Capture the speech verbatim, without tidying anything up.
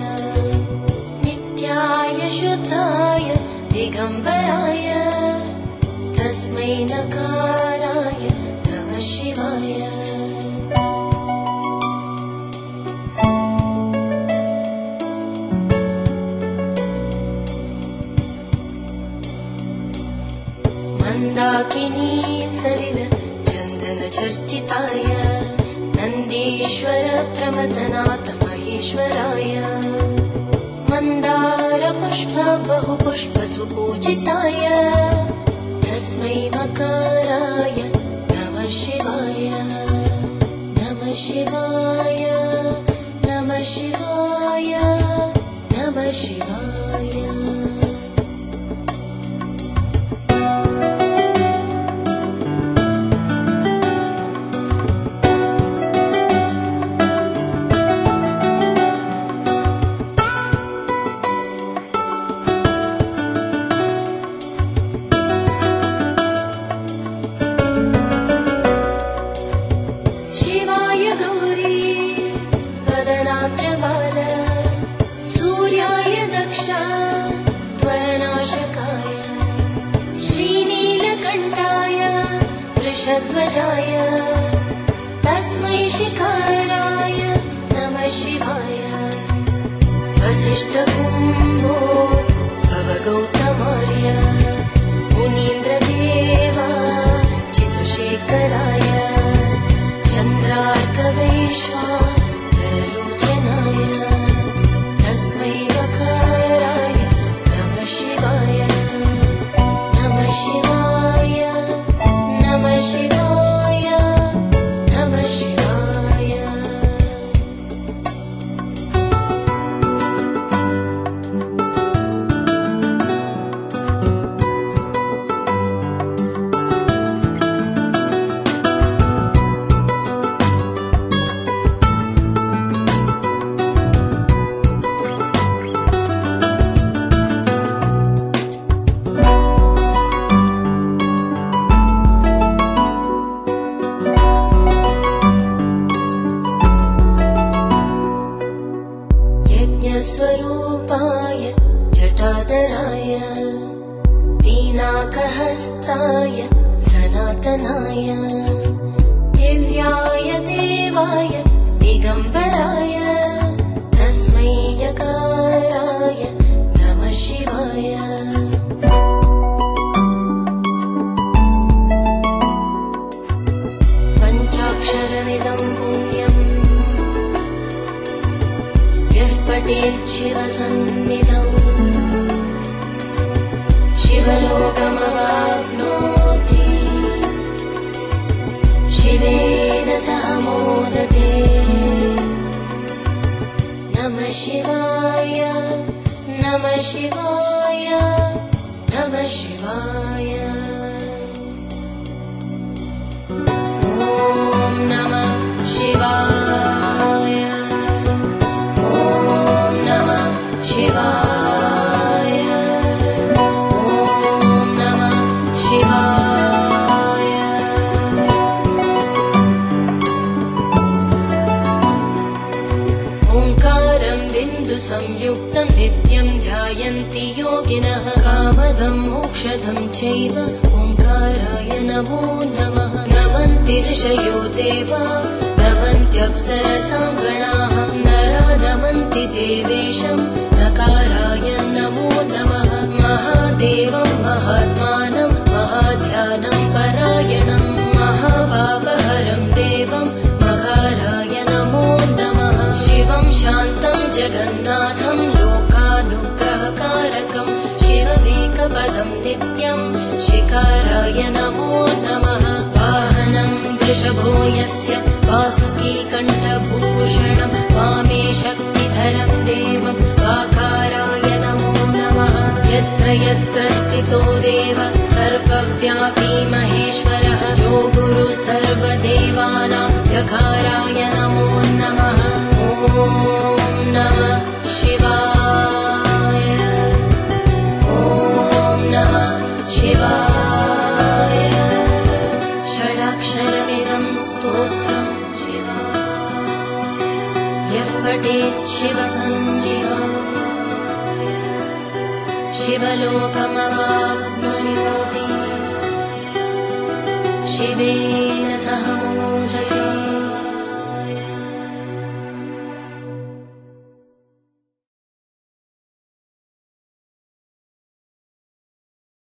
नित्याय शुद्धाय दिगम्बराय तस्मै नकाराय नमः शिवाय। मन्दाकिनी सलिल चन्दन चर्चिताय नन्दीश्वर प्रमथनाथ महेश्वराय मन्दार पुष्प बहुपुष्प सुपूजिताय तस्मै मकाराय नमः शिवाय। नमः शिवाय नमः शिवाय नमः शिवाय। सूर्याय दक्ष त्वरनाशकाय श्रीनीलकण्ठाय वृषध्वजाय तस्मै शिखराय नमः शिवाय। वसिष्ठकुम्भो भवगौतमार्य मुनीन्द्रदेवा चितुशेखराय चन्द्रार्कवैश्वा तस्मै मकाराय नमः शिवाय। नमः शिवाय नमः शिवाय नमः शिवाय। स्वरूपाय जटाधराय पीनाकहस्ताय सनातनाय दिव्याय देवाय दिगम्बराय तस्मै यकाराय नमः शिवाय। पञ्चाक्षरमिदं पुण्यम् पठेत् शिवसन्निधौ शिवलोकमवाप्नोति शिवेन सह मोदते। नमः शिवाय नमः शिवाय नमः शिवाय। ॐ नमः शिवाय शिवाय। ॐ नमः शिवाय। ओंकारं बिन्दुसंयुक्तं नित्यं ध्यायन्ति योगिनः कामदं मोक्षदं चैव ओंकाराय नमो नमः। नमन्ति ऋषयो देवा नमन्त्यप्सरसां गणाः नरा नमन्ति देवेशं नकाराय नमो नमः। महादेवं महात्मानं महाध्यानं परायणं महापापहरं देवं मकाराय नमो नमः। शिवं शान्तं जगन्नाथं लोकानुग्रहकारकं शिवमेकपदं नित्यं शिखराय नमो नमः। वाहनं वृषभो यस्य वासुकी कण्ठभूषणं वामे शक्तिधरं देवं वाकाराय नमो नमः। यत्र यत्र स्थितो देव सर्वव्यापी महेश्वरः यो गुरु सर्वदेवानां यकाराय नमो नमः। ॐ नमः शिवाय। ॐ नमः शिवाय। षडाक्षरमिदं स्तोत्रं शिवाय यः पठेत् शिवसञ्जीवम् शिवलोकमवाप्नोति शिवेन सह